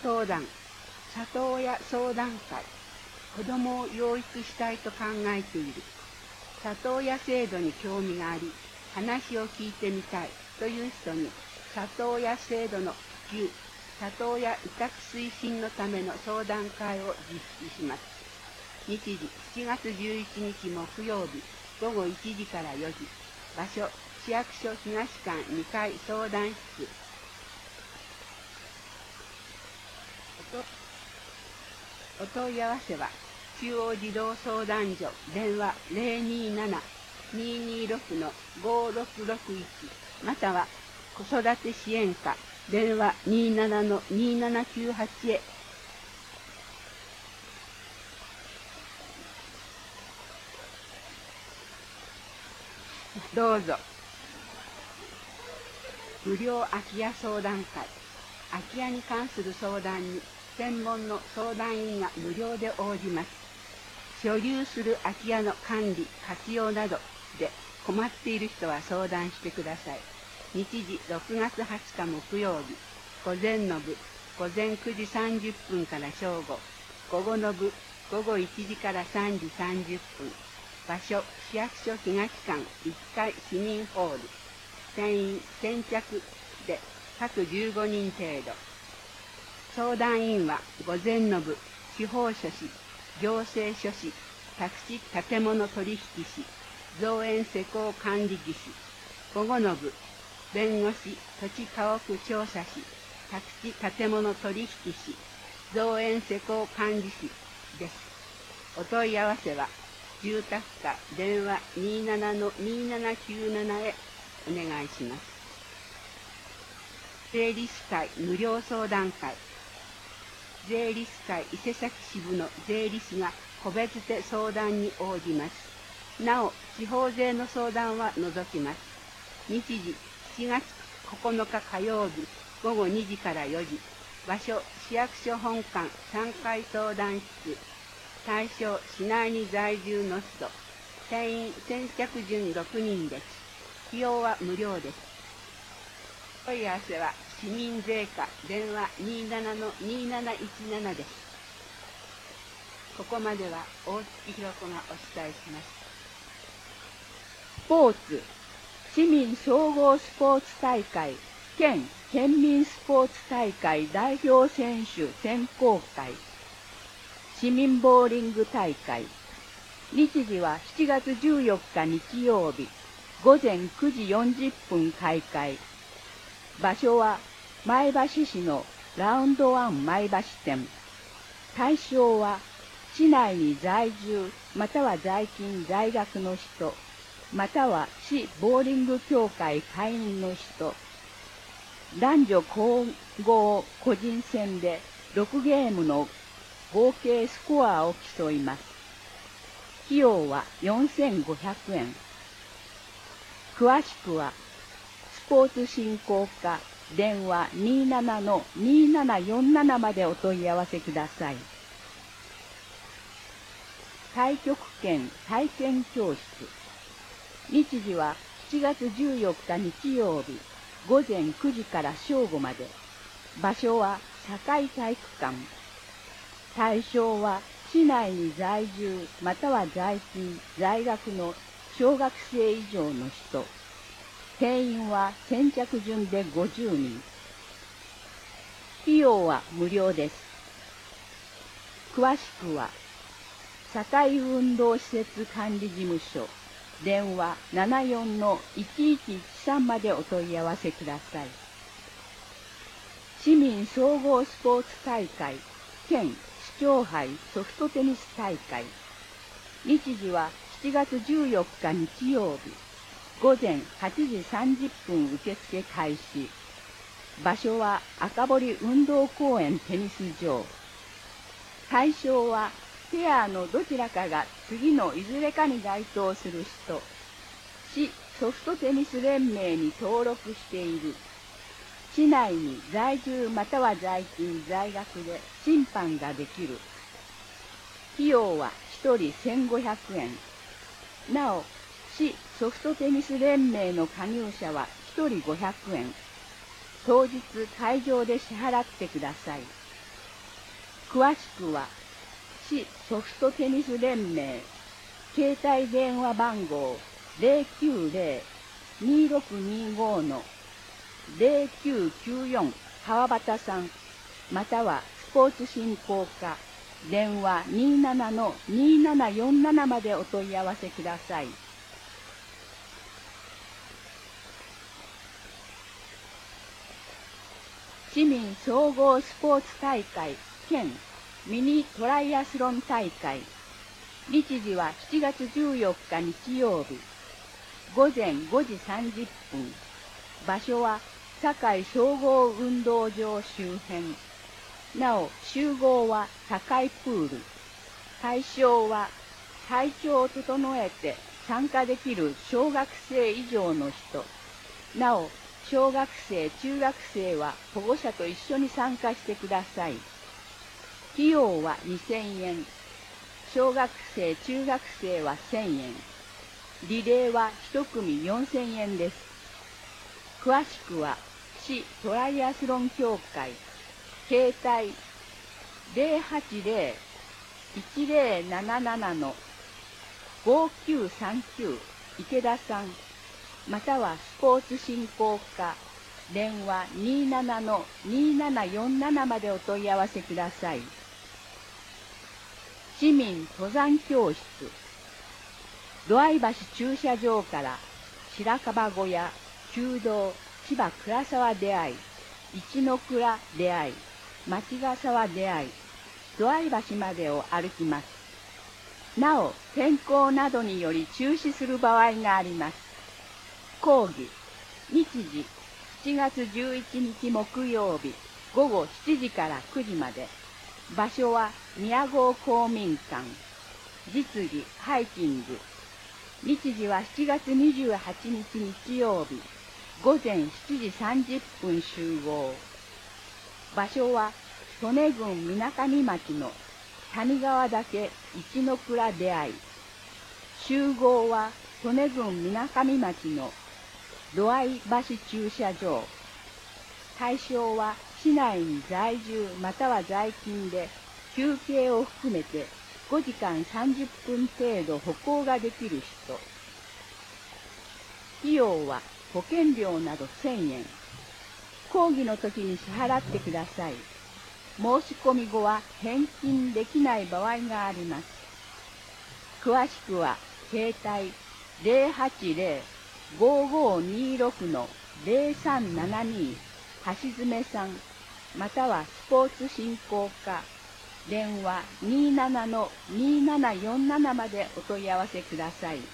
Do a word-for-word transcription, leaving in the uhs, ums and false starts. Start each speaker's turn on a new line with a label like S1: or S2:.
S1: 相談、里親相談会、子どもを養育したいと考えている。里親制度に興味があり、話を聞いてみたいという人に、里親制度の普及、里親委託推進のための相談会を実施します。日時しちがつじゅういちにち木曜日ごごいちじからよじ。場所、市役所東館にかい相談室。お問い合わせは、中央児童相談所電話 ゼロにーなな にーにーろく ごろくろくいち または子育て支援課電話 にーなな にーななきゅうはち へ。どうぞ。無料空き家相談会。空き家に関する相談に専門の相談員が無料で応じます。所有する空き家の管理、活用などで困っている人は相談してください。日時ろくがつはつか木曜日、午前の部、午前くじさんじゅっぷんから正午、午後の部、午後いちじからさんじさんじゅっぷん。場所、市役所東館いっかい市民ホール。定員先着で各じゅうごにん程度。相談員は午前の部、司法書士、行政書士、宅地建物取引士、造園施工管理技師。午後の部、弁護士、土地家屋調査士、宅地建物取引士、造園施工管理士です。お問い合わせは、住宅課電話 にーなな にーななきゅうなな へお願いします。税理士会無料相談会。税理士会伊勢崎支部の税理士が個別で相談に応じます。なお、地方税の相談は除きます。日時しちがつここのか火曜日ごごにじからよじ。場所、市役所本館さんかい相談室。対象、市内に在住の人。定員先着順ろくにんです。費用は無料です。問い合わせは市民税課電話 にーなな にーなないちなな です。ここまでは大月ひろ子がお伝えします。
S2: スポーツ、市民総合スポーツ大会兼県民スポーツ大会代表選手選考会、市民ボーリング大会。日時はしちがつじゅうよっか日曜日、午前くじよんじゅっぷん開会。場所は前橋市のラウンドワン前橋店。対象は市内に在住または在勤在学の人、または市ボーリング協会会員の人。男女混合個人戦でろくゲームの合計スコアを競います。費用はよんせんごひゃくえん。詳しくはスポーツ振興課電話 にーなな のにーななよんなな までお問い合わせください。太極拳体験教室。日時はしちがつじゅうよっか日曜日午前くじから正午まで。場所は堺体育館。対象は市内に在住または在勤在学の小学生以上の人。定員は先着順でごじゅうにん。費用は無料です。詳しくは堺運動施設管理事務所電話 ななよんのいちいちいちさん までお問い合わせください。市民総合スポーツ大会兼市長杯ソフトテニス大会。日時はしちがつじゅうよっか日曜日午前はちじさんじゅっぷん受付開始。場所は赤堀運動公園テニス場。対象はペアのどちらかが次のいずれかに該当する人。市ソフトテニス連盟に登録している。市内に在住または在勤在学で審判ができる。費用はひとりせんごひゃくえん。なお、市ソフトテニス連盟の加入者はひとりごひゃくえん。当日会場で支払ってください。 詳しくは、市ソフトテニス連盟、携帯電話番号 ゼロきゅうゼロ にろくにご のゼロきゅうきゅうよん 川端さん、またはスポーツ振興課、電話 にーななのにーななよんなな までお問い合わせください。市民総合スポーツ大会兼ミニトライアスロン大会。日時はしちがつじゅうよっか日曜日。午前ごじさんじゅっぷん。場所は堺総合運動場周辺。なお、集合は堺プール。対象は体調を整えて参加できる小学生以上の人。なお、小学生、中学生は保護者と一緒に参加してください。費用はにせんえん。小学生、中学生はせんえん。リレーは一組よんせんえんです。詳しくは、市トライアスロン協会、携帯 ゼロはちゼロ いちゼロななななのごきゅうさんきゅう 池田さん、またはスポーツ振興課、電話 にーななのにーななよんなな までお問い合わせください。市民登山教室。土合橋駐車場から白樺小屋、旧道、千葉倉沢出会い、一の倉出会い、町ヶ沢出会い、土合橋までを歩きます。なお、天候などにより中止する場合があります。講義、日時、しちがつじゅういちにち木曜日、ごごしちじからくじまで。場所は宮郷公民館。実技、ハイキング。日時はしちがつにじゅうはちにち日曜日、ごぜんしちじさんじゅっぷん集合。場所は利根郡みなかみ町の谷川岳一の倉出会い。集合は利根郡みなかみ町の土合橋駐車場。対象は市内に在住または在勤で休憩を含めてごじかんさんじゅっぷん程度歩行ができる人。費用は保険料などせんえん。講義の時に支払ってください。申し込み後は返金できない場合があります。詳しくは携帯 ゼロはちゼロ ごごにろく のゼロさんななに 橋爪さん、またはスポーツ振興課、電話 にーななのにーななよんなな までお問い合わせください。